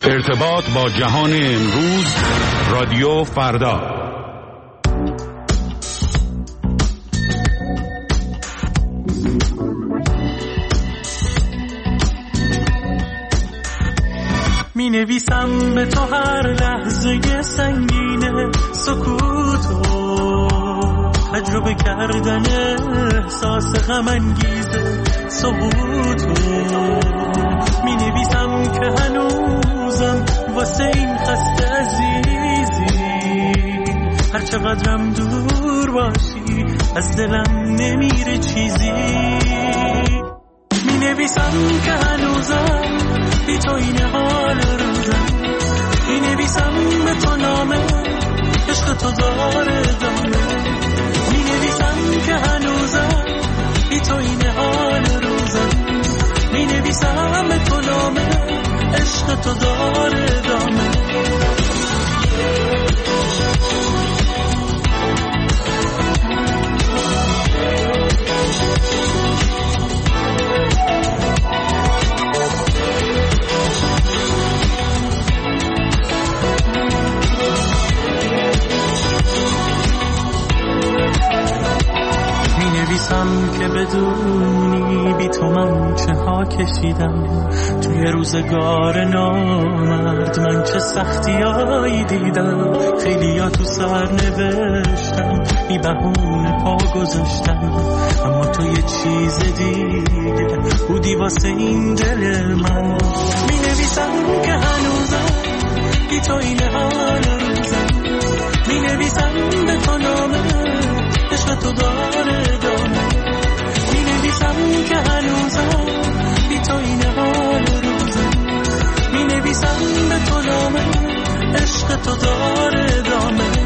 ارتباط با جهان امروز، رادیو فردا. می نویسم به تو هر لحظه سنگین سکوتو، تجربه کردن احساس غم انگیز سقوطو. می نویسم که هنوزم واسه این خسته عزیزی، هر چقدرم دور باشی از دلم نمیره چیزی. می نویسم که هنوزم بی تو این حال روزم، می نویسم به تو نامه عشق تو داره دامه. می نویسم که هنوزم بی تو این حال روزم، می نویسم به تو نامه عشق تو داره دامه. که بدونی بی تو من چه ها کشیدم، توی روزگار نامرد من چه سختیایی دیدم. خیلی ها تو سر نوشتم بی بهونه پا گذاشتم، اما تو یه چیز دیگه بودی واسه این دل من. می نویسم که هنوزم بی تو این حال روزم، می نویسم به تو نامه عشق تو داره دامه. می نویسم که هنوزم بی تو این حال روزم، می نویسم به تو نامه عشق تو داره دامه.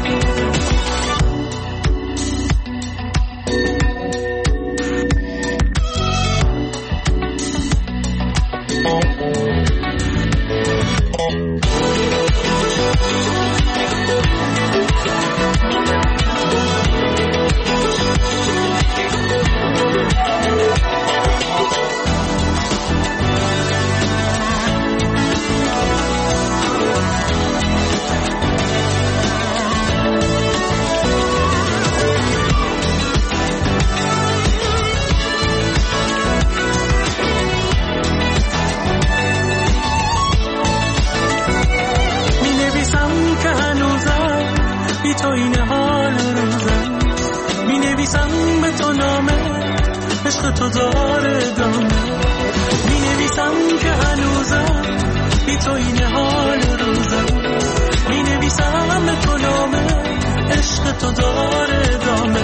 تو داره دامه. می نویسم که هنوزم بی تو این حال روزم، می نویسم به تو نامه عشق تو داره دامه.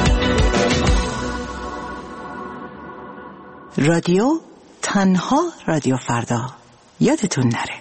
رادیو تنها رادیو فردا، یادتون نره.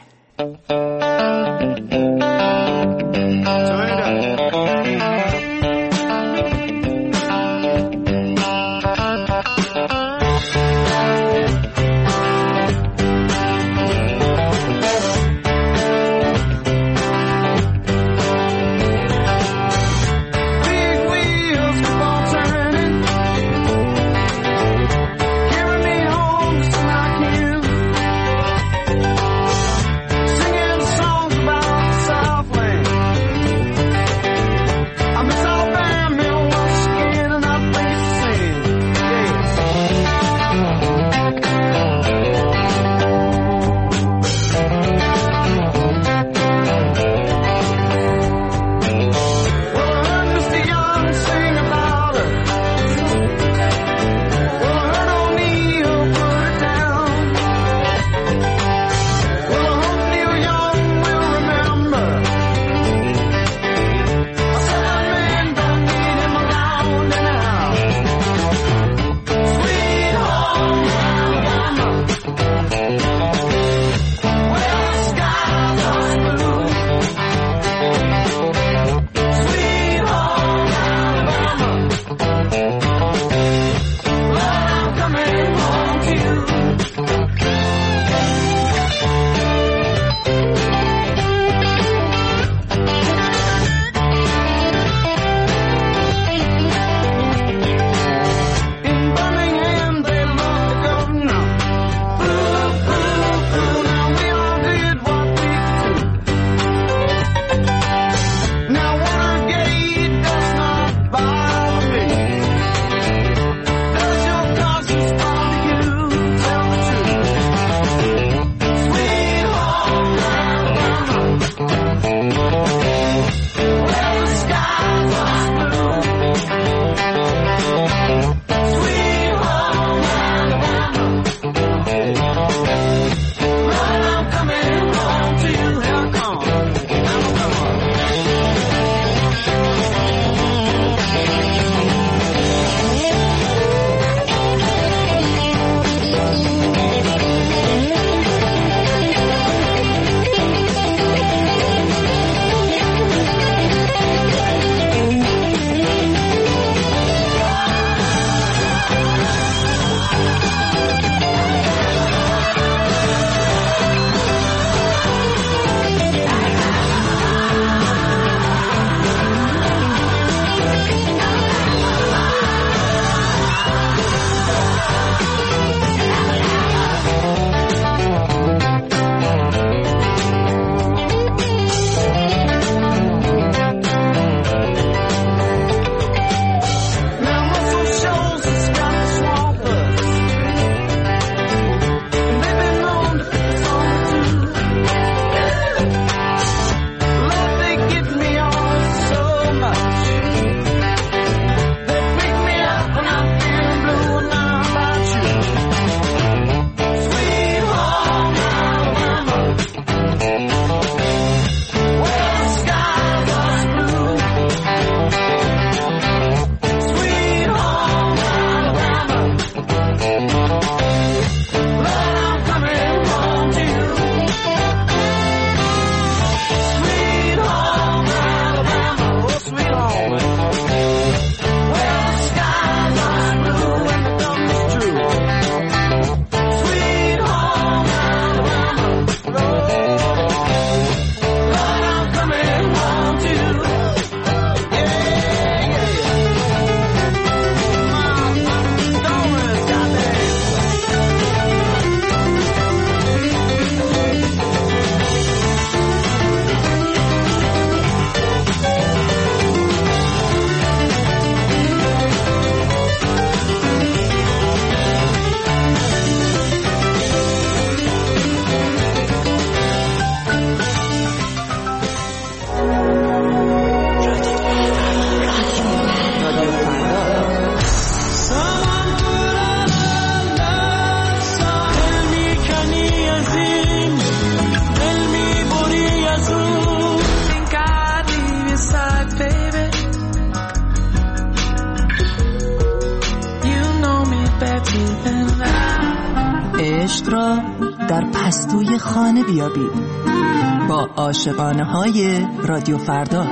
در پستوی خانه بیابید با عاشقانه های رادیو فردا.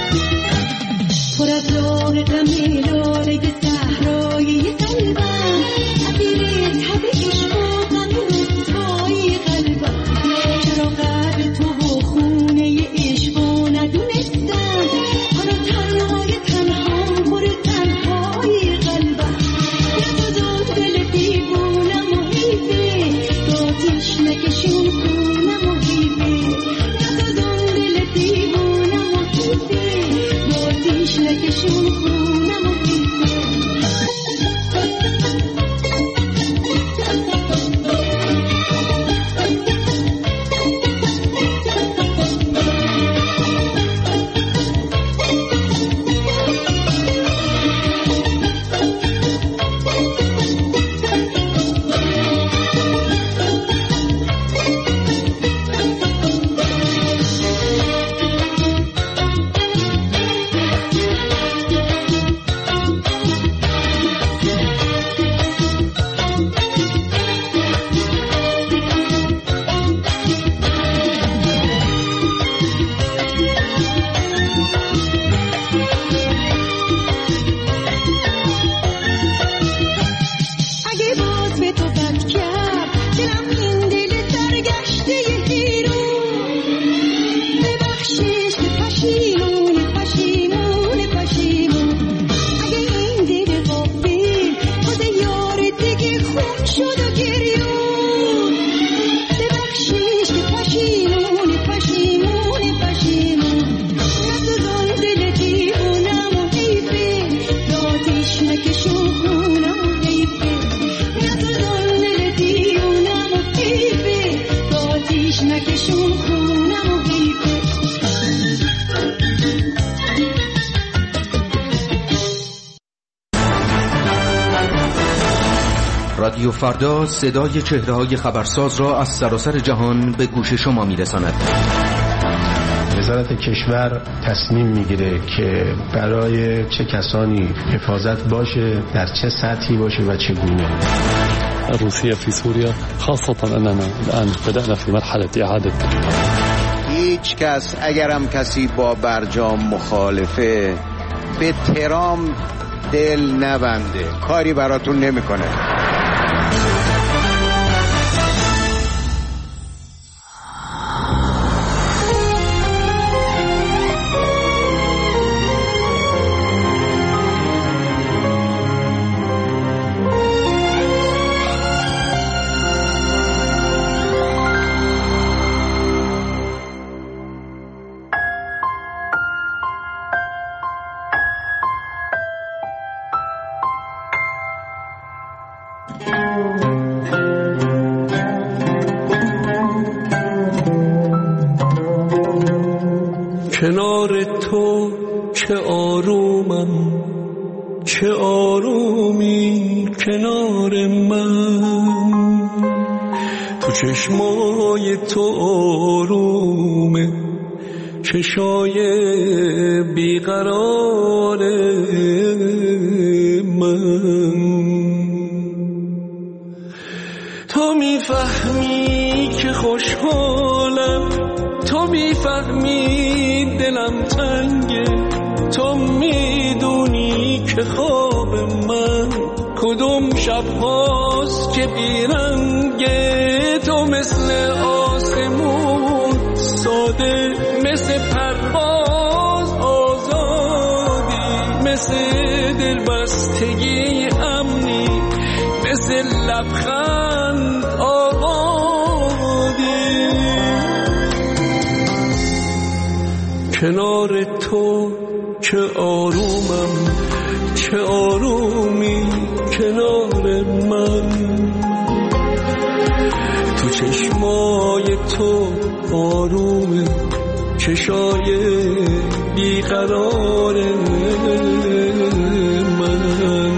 پر از راه غم لاله صحرای قلبم رادیو فردا صدای چهره‌های خبرساز را از سراسر جهان به گوش شما می‌رساند. وزارت کشور تصمیم میگیره که برای چه کسانی حفاظت باشه، در چه سطحی باشه و چگونه. روسیه في سوريا خاصة أننا الآن بدأنا في مرحلة إعادة. هیچ کس اگرم کسی با برجام مخالفه به ترام دل نبنده، کاری براتون نمیکنه. کنار تو چه آرومم، چه آرومی کنار من، تو چشمای تو آرومه، چشای بیقرار من. تو میفهمی که خوشحالم، تو میفهمی دلم تنگه، تو میدونی که خواب من کدوم شب هاست که بیرنگه. تو مثل آسمون ساده، مثل پرواز آزادی، مثل دلبستگی امنی، مثل لبخند آبادی. کنار تو چه آرومم، چه آرومی کنار من، تو چشمای تو آرومه، چشای بیقرار من.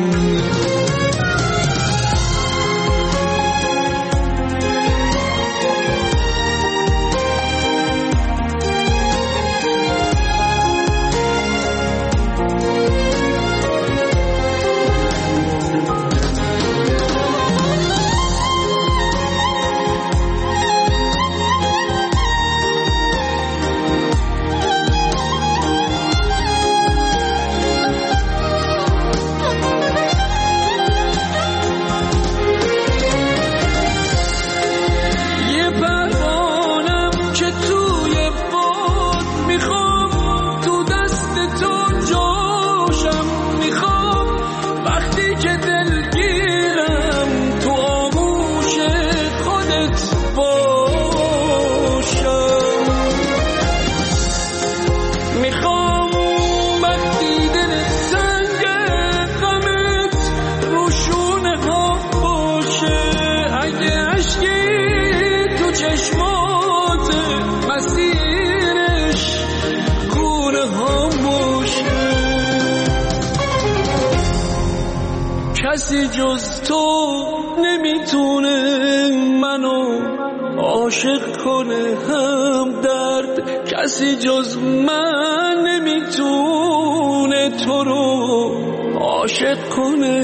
کسی جز تو نمیتونه منو عاشق کنه هم درد، کسی جز من نمیتونه تو رو عاشق کنه.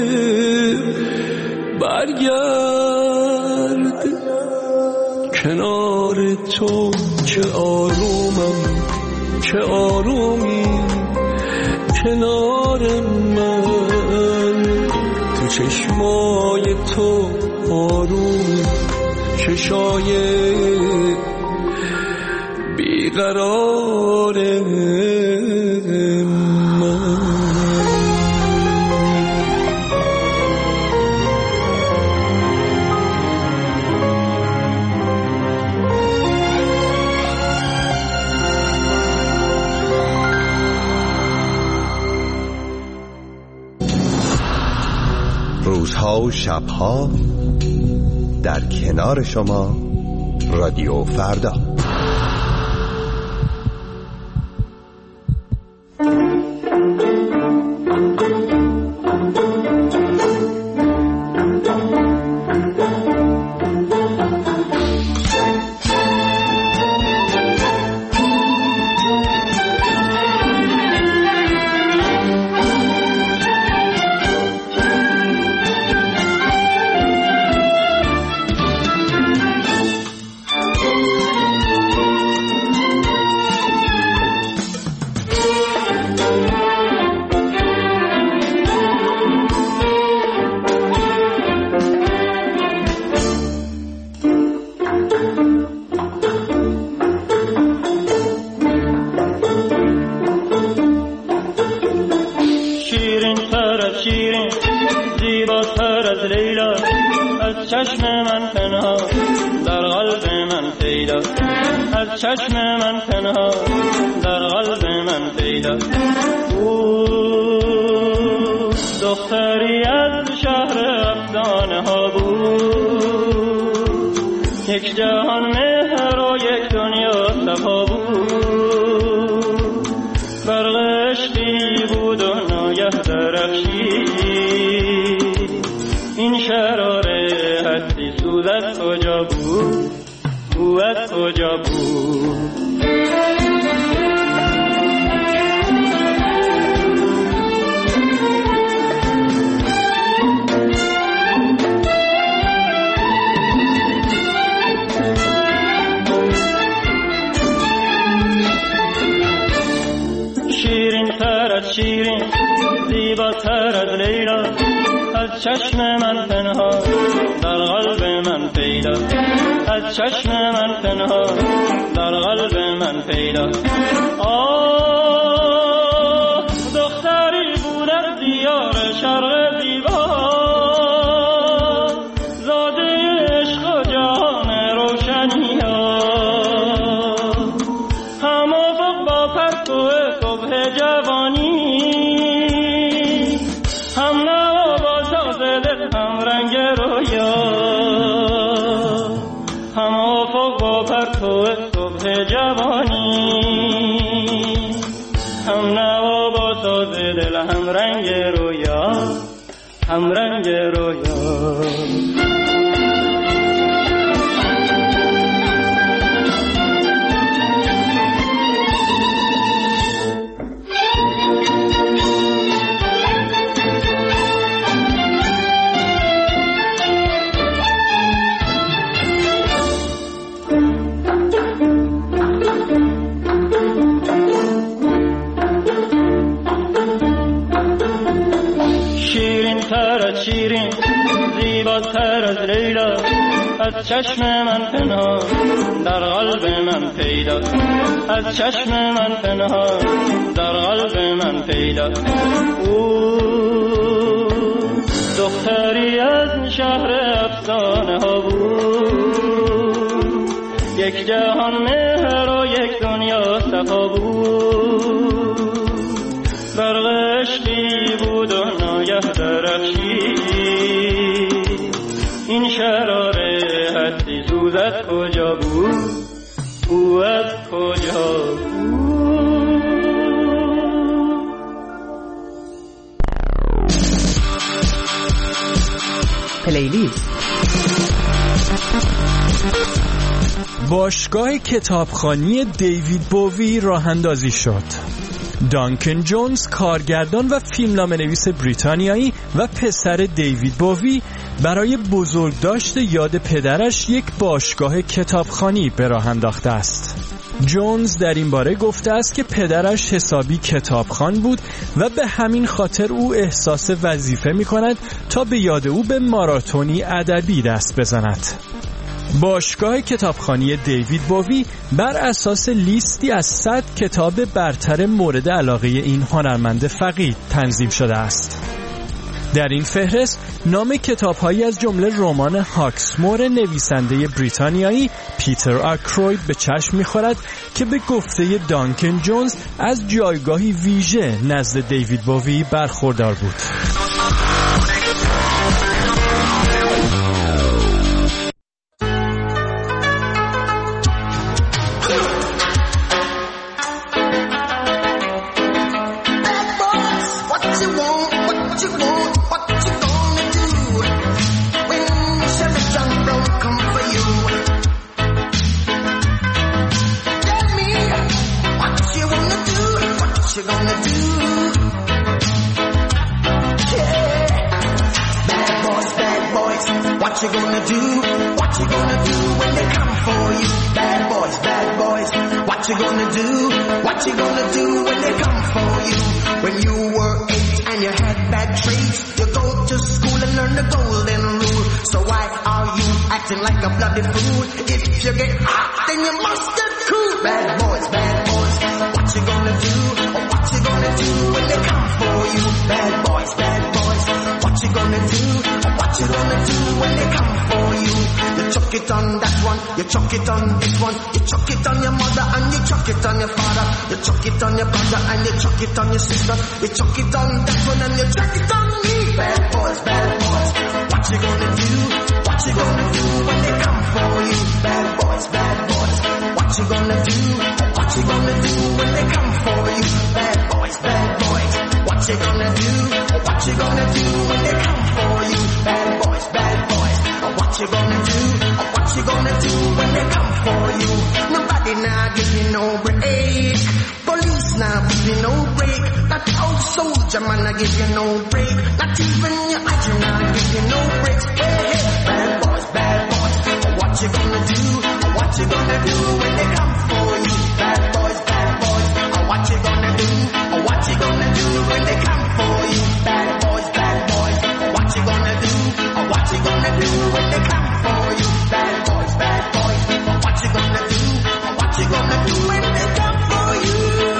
برگرد کنار تو چه آرومم، چه آرومی کنار من، تو چشمای تو آروم، چشای بیقرار من. روزها و شبها در کنار شما رادیو فردا. زیباتر از لیلا از چشم من پنهان در قلب من پیدا از چشم من پنهان در قلب من پیدا دختری از شهر افسانه ها بود یک جهان مهر و یک دنیا صفا بود برق عشقی بود و ناگه درخشید این شراره هستی سوز از کجا بود او از کجا بود شیرین زیباتر از لیلا از چشم من پنهان در قلب من پیدا از چشم من پنهان در قلب من پیدا آه دختری بود از دیار شرق زیبا زاده عشق و جهان روشنی ها هم افق با پرتو صبح جوانی هم نوا با ساز دل هم رنگ رویا هم افق با پرتو صبح جوانی هم نوا با ساز دل هم رنگ رویا هم رنگ رویا شیرین زیباتر از لیلا از چشم من پنهان در قلب من پیدا از چشم من پنهان در قلب من پیدا دختری از شهر افسانه ها بود یک جهان مهر و یک دنیا صفا بود برق عشقی بود و ناگه درخشید این شراره هستی سوز از کجا بود او از کجا بود پلیلیست باشگاه کتابخوانی دیوید بووی راه اندازی شد. دانکن جونز کارگردان و فیلمنامه‌نویس بریتانیایی و پسر دیوید بووی برای بزرگداشت یاد پدرش یک باشگاه کتابخوانی به راه انداخته است. جونز در این باره گفته است که پدرش حسابی کتابخوان بود و به همین خاطر او احساس وظیفه می‌کند تا به یاد او به ماراتونی ادبی دست بزند. باشگاه کتابخوانی دیوید بووی بر اساس لیستی از 100 کتاب برتر مورد علاقه این هنرمند فقید تنظیم شده است. در این فهرست نام کتاب‌هایی از جمله رمان هاکسمور نویسنده بریتانیایی پیتر آکروید به چشم می‌خورد که به گفته دانکن جونز از جایگاهی ویژه نزد دیوید بووی برخوردار بود. What you gonna do? What you gonna do when they come for you? Bad boys, what you gonna do? What you gonna do when they come for you? When you were 8 and you had bad traits, you go to school and learn the golden rule. So why are you acting like a bloody fool? If you get hot, then you must get cool. Bad boys, what you gonna do? Or what you gonna do when they come for you? Bad boys, what you gonna do? What you gonna do when they come for you? You chuck it on that one, you chuck it on this one, you chuck it on your mother and you chuck it on your father, you chuck it on your brother and you chuck it on your sister, you chuck it on that one and you chuck it on me. Bad boys, what you gonna do? What you gonna do when they come for you? Bad boys, what you gonna do? What you gonna do when they come for you? Bad boys, what you gonna do? What you gonna do when they come for you? Bad boys, what you gonna do? What you gonna do when they come for you? Nobody now give you no break. Police now give you no break. That old soldier man I give you no break. Not even your agent now give you no breaks. Hey, bad boys, what you gonna do? What you gonna do when they come for you? Bad boys, what you gonna do? What you gonna do when they come for you? Bad boys, what you gonna do? What you gonna do when they come for you? Bad boys, what you gonna do? What you gonna do when they come for you?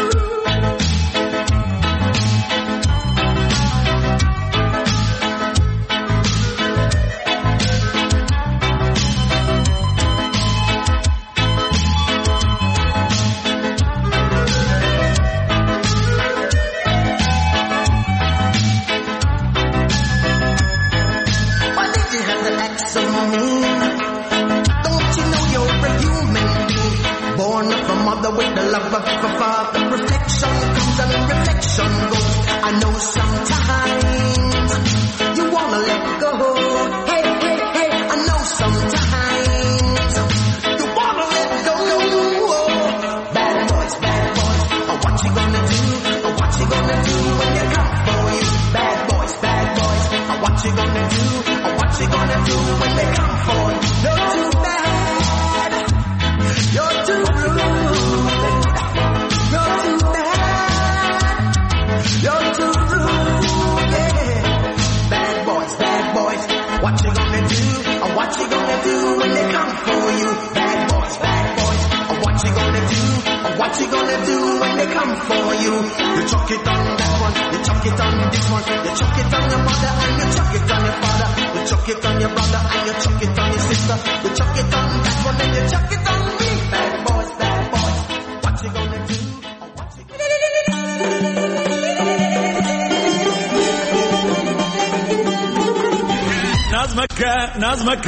With the love of a father, reflection comes and reflection goes. I know sometimes you wanna let go. Hey, I know sometimes you wanna let go. Bad boys, what you gonna do? What you gonna do when they come for you? Bad boys, what you gonna do? What you gonna do when they come for you? You're too bad, you're too rude. What you gonna do? What you gonna do when they come for you? Bad boys, what you gonna do? What you gonna do when they come for you? You chuck it on that one, you chuck it on this one, you chuck it on your mother and you chuck it on your father, you chuck it on your brother and you chuck it on your sister, you chuck it on that one and you chuck it on me. Bad boys, what you gonna do? What you gonna do? نظمك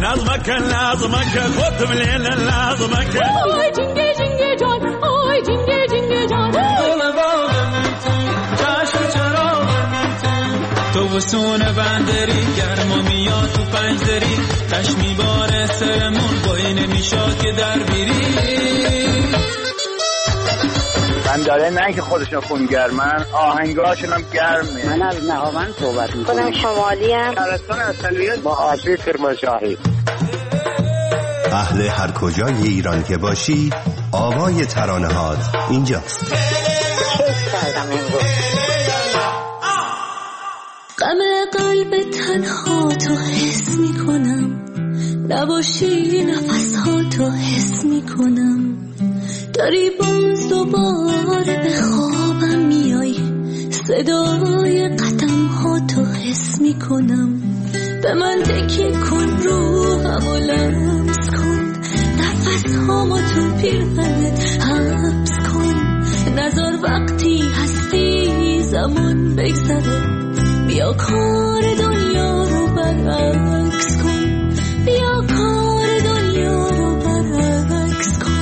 خد مليل لازمك آی جنگه جان آی جنگه جان دل باغم چشم چراغم تو وسون بندری گرما میاد تو پنجدری تش میباره سرمون بایی نمیشاد که در بیری من داره نه که خودشون خونگرمن آهنگاشون هم گرمه. من از نهاوند صحبت میکنم. خودم شمالی هم شهرستان اصلیت با آشی کرمانشاهی. اهل هر کجای ایران که باشی آوای ترانه‌هات اینجاست. کیف کردم امروز. غم قلب تنها تو حس میکنم نباشی نفسها تو حس میکنم داری باز دوباره به خوابم میای صدای قدم ها تو حس میکنم به من تکیه کن روحمو لمس کن نفس هامو تو پیرهنت حبس کن نذار وقتی هستی زمان بگذره بیا کار دنیا رو برعکس کن بیا کار دنیا رو برعکس کن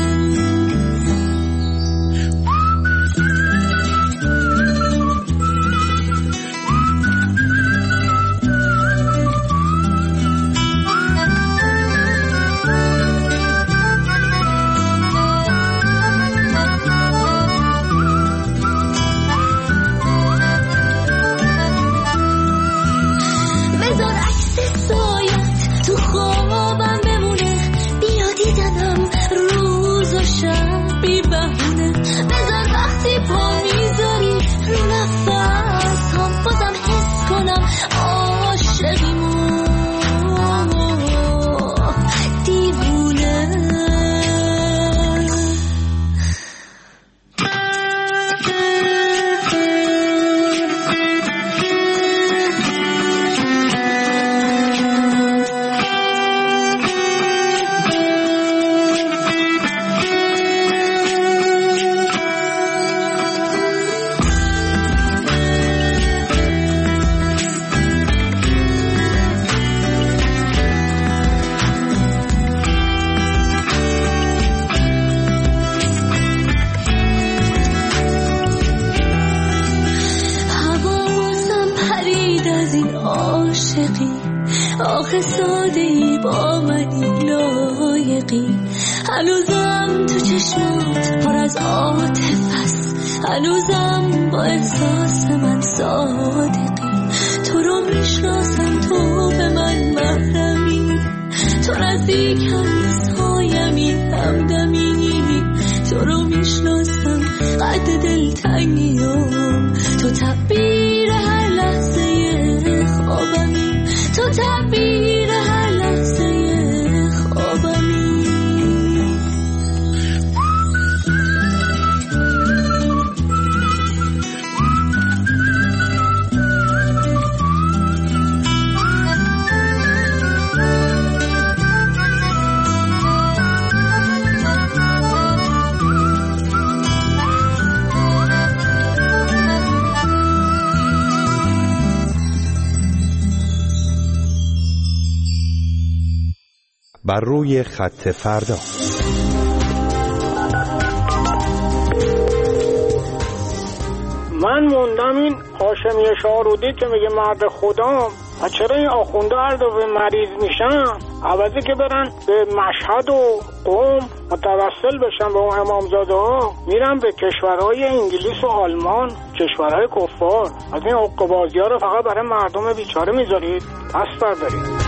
صادقی، آخه ساده ای با منی لایقی. هنوزم تو چشمات پر از عاطفه است، هنوزم با احساس من صادقی. تو رو میشناسم، تو به من محرمی، تو نزدیکم سایمی همدمی. تو رو میشناسم قد دلتنگیم، تو تعبیر هر لحظه خوابمی، تو تعبیر هر لحظه خوابمی. بر روی خط فردا. من موندم این هاشمی شارودی که میگه مرد خدام، و چرا این آخونده هر دفعه مریض میشن عوضی که برن به مشهد و قم متوسل بشن به اون امامزاده ها، میرن به کشورهای انگلیس و آلمان، کشورهای کفار. از این حقه‌بازی ها رو فقط برای مردم بیچاره میذارید، پس بردارید.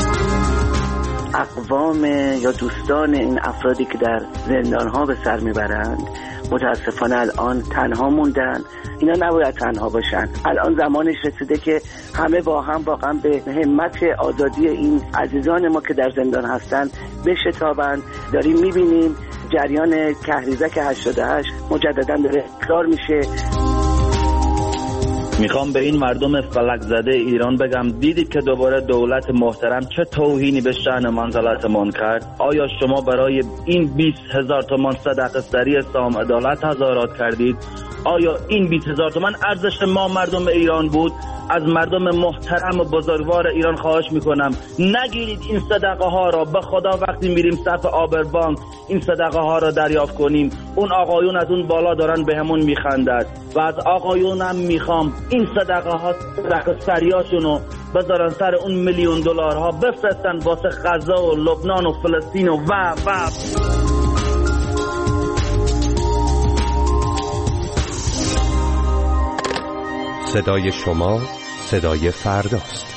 اقوام یا دوستان این افرادی که در زندان ها به سر میبرند متاسفانه الان تنها موندن. اینا نباید تنها باشن. الان زمانش رسیده که همه با هم واقعا به همت آزادی این عزیزان ما که در زندان هستن بشتابند. داریم میبینیم جریان کهریزک 88 مجددا داره تکرار میشه. میخوام به این مردم فلک زده ایران بگم، دیدید که دوباره دولت محترم چه توهینی به شأن منزلتمان کرد؟ آیا شما برای این 20,000 تومان صدقه سری سام عدالت تظاهرات کردید؟ آیا این 20,000 تومان ارزش ما مردم ایران بود؟ از مردم محترم و بزرگوار ایران خواهش میکنم نگیرید این صدقه ها را. به خدا وقتی میریم صف آبربانک این صدقه ها را دریافت کنیم، اون آقایون از اون بالا دارن به همون میخندد و از آقایونم میخوام این صدقه ها صدقه سریاشونو بذارن سر اون $1,000,000 ها بفرستن واسه غزه و لبنان و فلسطین و صدای شما صدای فرداست.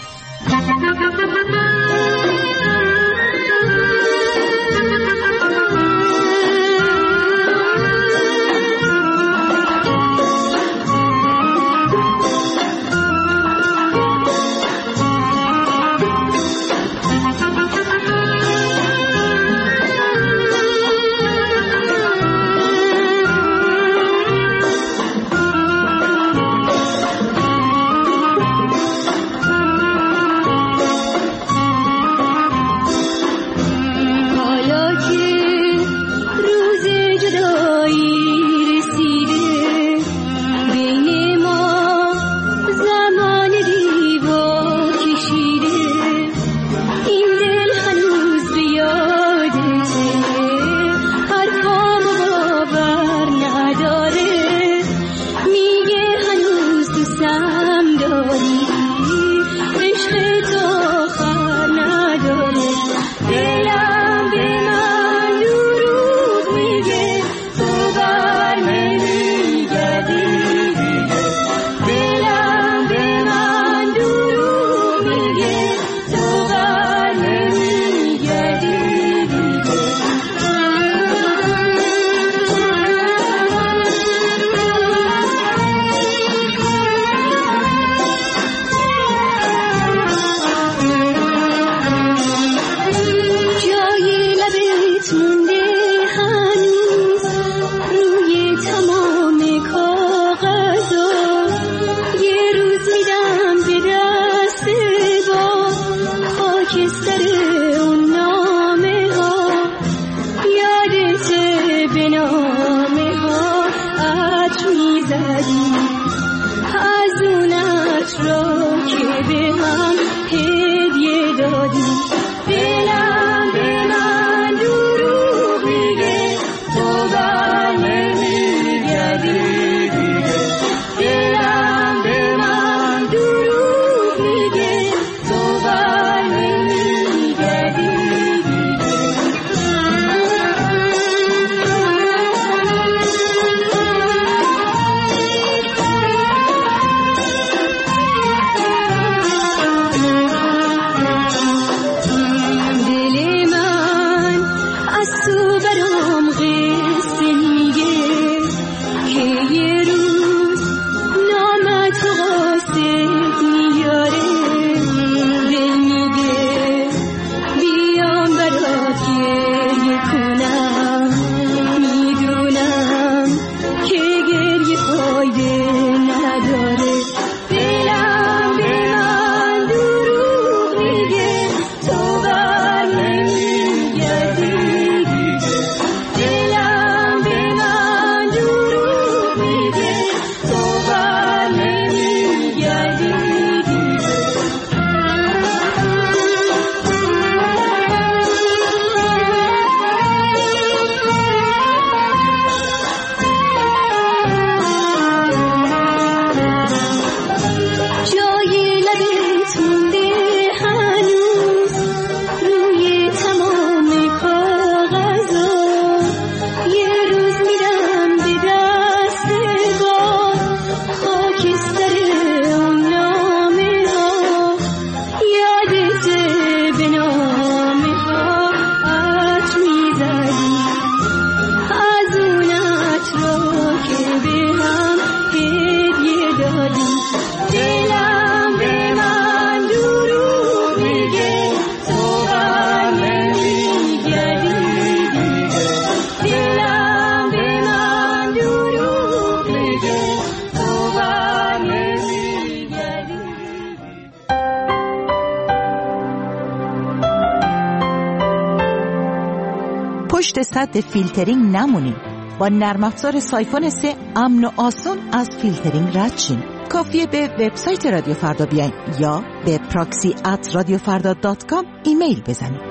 پشت سد فیلترینگ نمونین. با نرم افزار سایفون 3 امن و آسون از فیلترینگ رد شین. کافیه به وبسایت رادیو فردا بیاین یا به proxy@radiofarda.com ایمیل بزنید.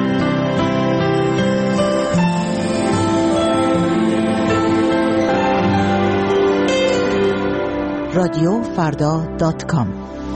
radiofarda.com.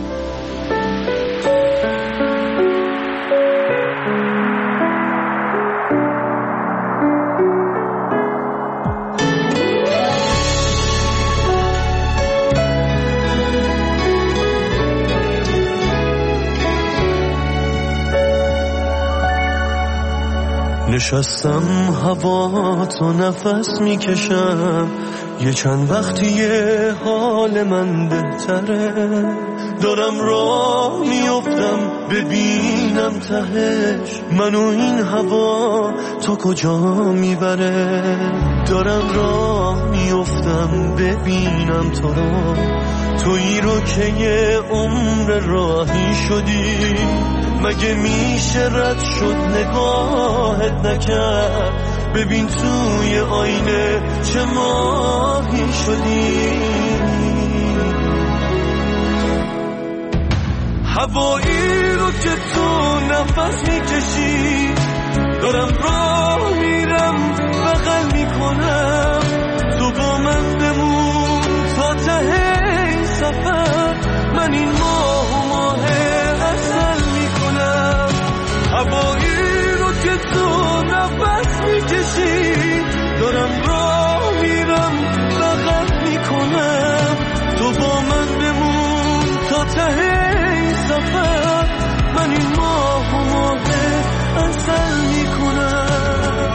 نشستم هوا تو نفس میکشم، یه چند وقتیه حال من بهتره، دارم راه میافتم ببینم تهش منو این هوا تا کجا میبره، دارم راه میافتم ببینم تو رو، تویی رو که یه عمر راهی شدی، مگه میشه رد شد نگاهت نکرد، ببین توی آینه چه ماهی شدی، هوایی رو که تو نفس میکشی، دارم راه میرم بغل میکنم، تو با من بمون تا ته این سفر، من این ماه اصل میکنم، هوایی رو که تو نفس میکشی، دارم راه میرم بغل میکنم، تو با من بمون تا ته این سفر، من این ماه اصل میکنم.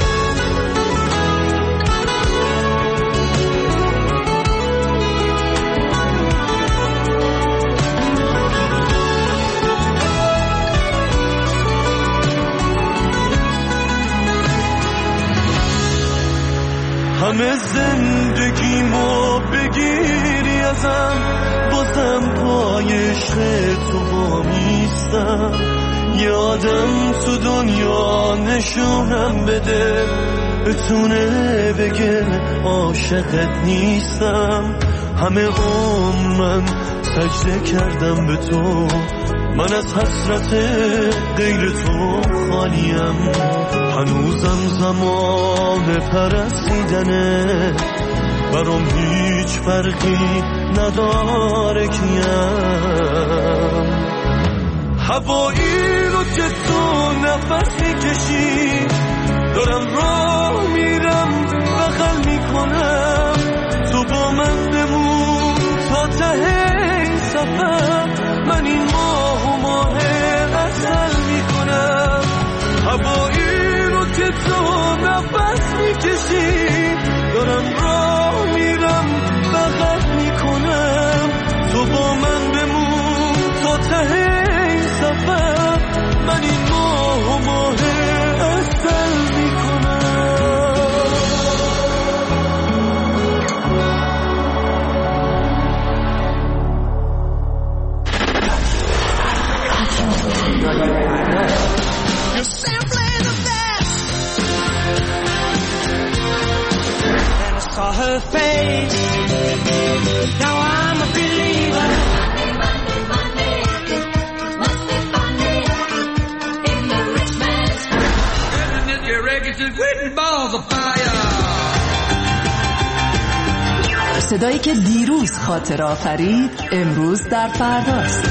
همه زندگیمو بگیری ازم، بازم پای عشق تو وامیستم، یه آدم تو دنیا نشونم بده، بتونه بگه عاشقت نیستم، همه عمر من سجده کردم به تو، من از حسرت غیر تو خالیم، هنوزم زمان پرستیدنه، برام هیچ فرقی نداره کیم، هوایی رو که تو نفس میکشی، دارم راه میرم بغل میکنم، تو با من بمون تا ته این سفر، من این ماه اصل میکنم، هوایی رو که تو نفس میکشی، دارم راه میرم بغل میکنم، تو با من بمون تا ته این سفر، من این ماه اصل میکنم. Saw her face, now I'm a believer. Monday, must be funny, in the rich man's living in your regular written balls of fire. صدایی که دیروز خاطر آفرید امروز در فرداست.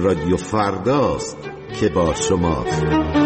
رادیو فرداست که با شماست.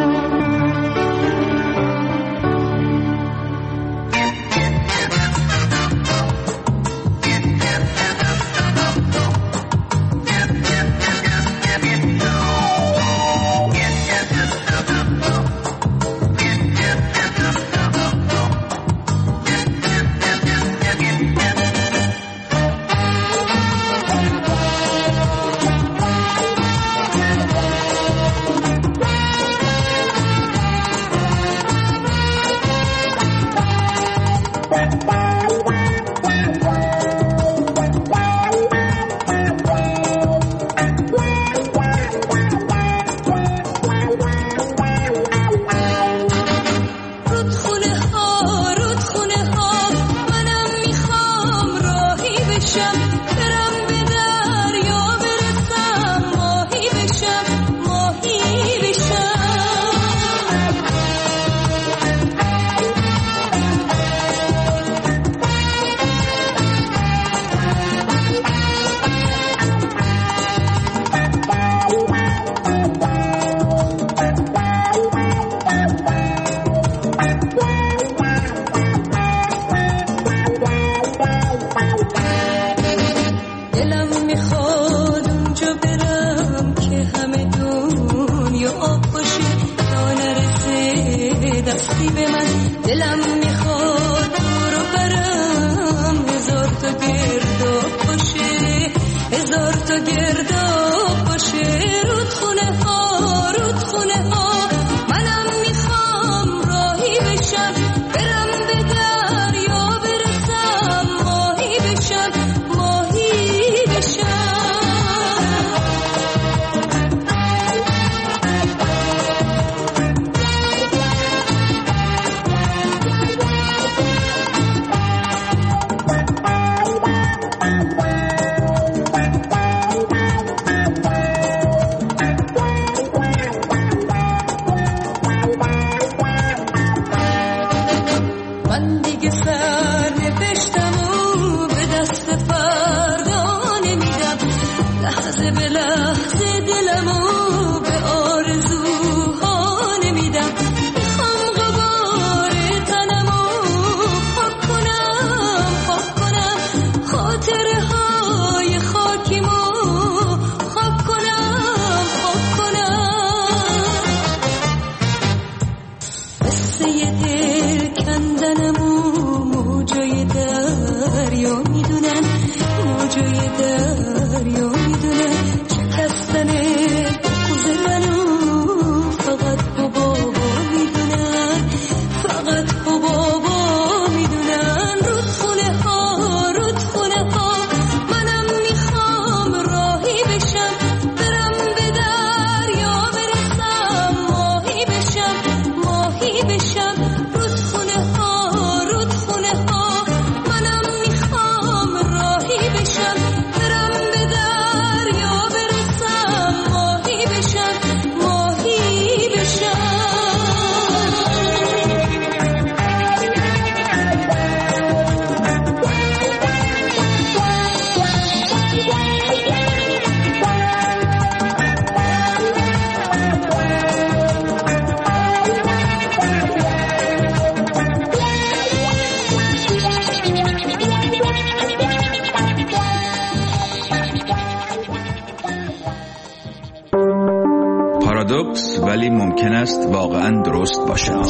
ولی ممکن است واقعا درست باشد.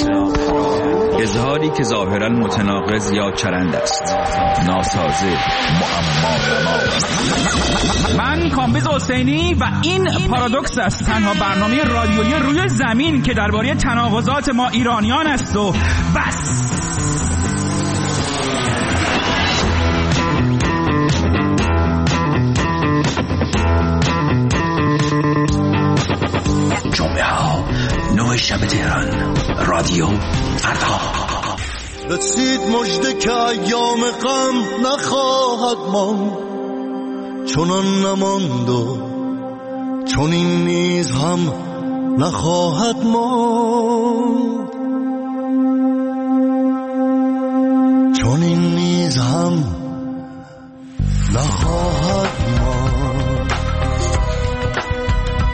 اظهاری که ظاهرا متناقض یا چرند است، ناسازه، معما. من کامبیز حسینی و این پارادوکس است، تنها برنامه رادیویی روی زمین که درباره تناقضات ما ایرانیان است و بس. جمعه ها 9 شب تهران، رادیو فردا. رسید مژده که ایام غم نخواهد ماند، چنان نماند و چنین نیز هم نخواهد ماند، چنین نیز هم نخواهد ماند.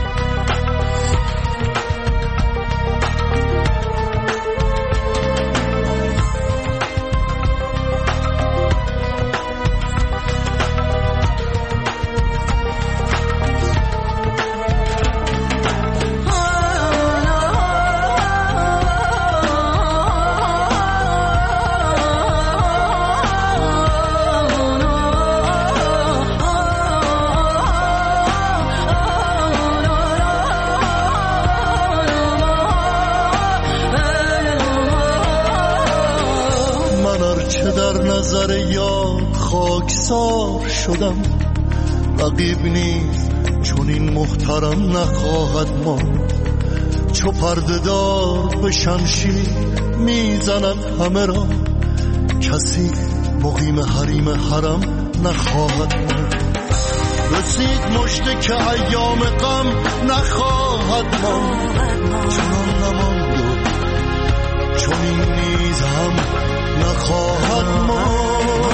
خار شدم. رقیب نیز چون این محترم نخواهد ماند. چو پرده دار به شمشیر میزند همه را، کسی مقیم حریم حرم نخواهد ماند. رسید مژده که ایام غم نخواهد ماند. چنان نماند و چنین نیز هم نخواهد ماند.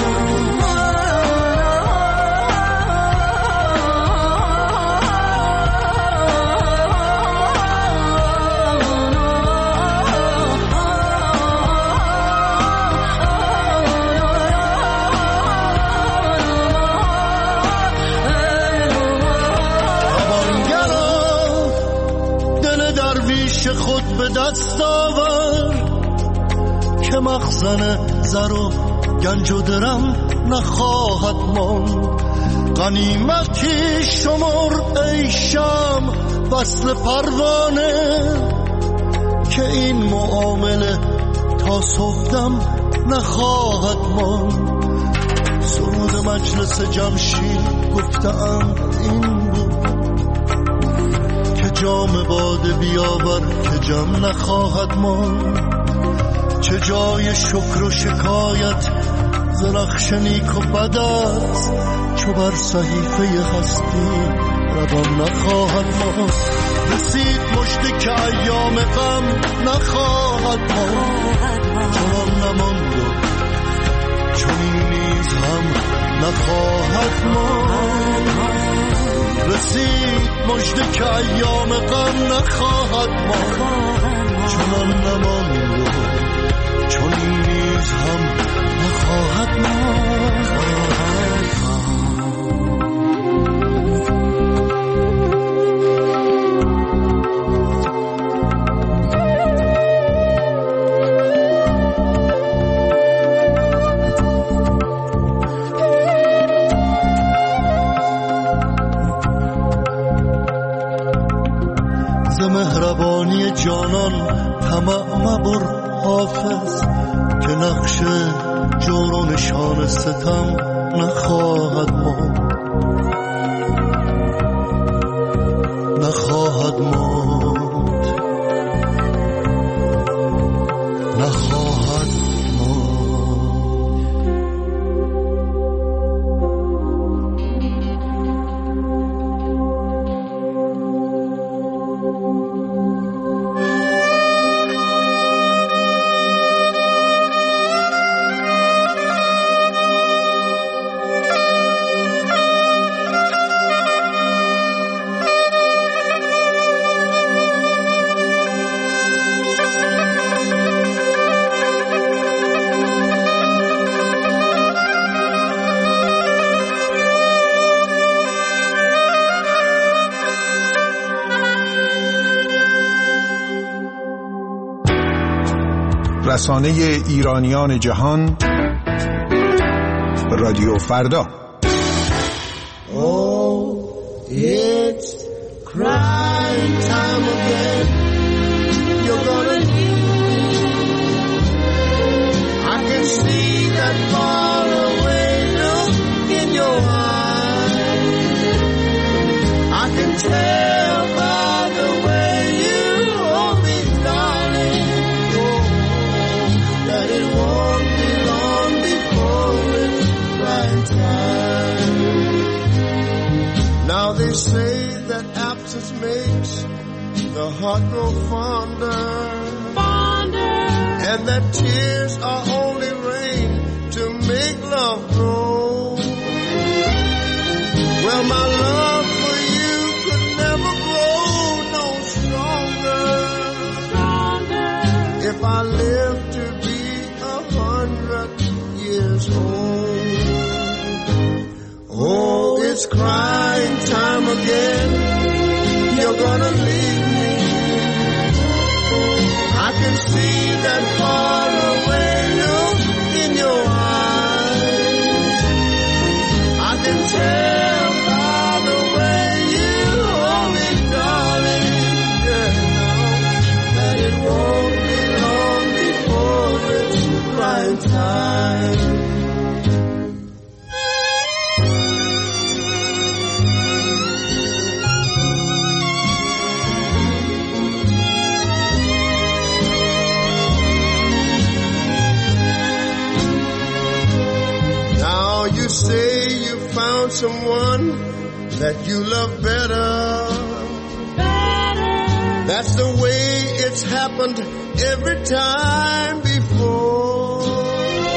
خود به دست آور که مخزن زر و گنج و درم نخواهد ماند. غنیمتی شمر ای شم وصل پروانه، که این معامله تا صبحدم نخواهد ماند. سرود مجلس جمشید گفته‌اند این بود که جام باده بیاور که جم نخواهد ماند. چه جای شکر و شکایت ز نقش نیک و بد است، چو بر صحیفه هستی روان نخواهد ماند. رسید مژده که ایام غم نخواهد ماند. چنان نماند و چنین نیز هم نخواهد ماند. رسید مژده که ایام غم نخواهد ماند. چنان نماند و چنین نیز هم نخواهد ماند. مهربانی جانان طمع مبر حافظ، که نقش جور و نشان ستم نخواهد ماند. نخواهد ماند. نخواهد رسانه ایرانیان جهان، رادیو فردا. Oh, it's crying time again. You're gonna need me. I can see that far away look in your eyes. I can tell by the way you hold me, darling, that it won't be long before it's right time. Now they say that absence makes the heart grow fonder, and that tears are only rain to make love grow. Well, my love for you could never grow no stronger if I live to be 100 years old. Oh, it's crying time again. You're gonna leave me. I can see that far away look in your eyes. I can tell by the way you hold me, darling, that it won't be long before it's right time. found someone that you love better. That's the way it's happened every time before.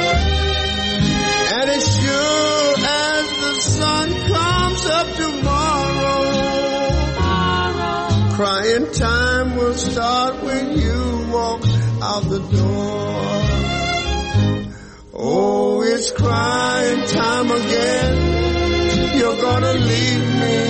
And as sure as the sun comes up tomorrow, crying time will start when you walk out the door. Oh, it's crying time again. You're gonna leave me.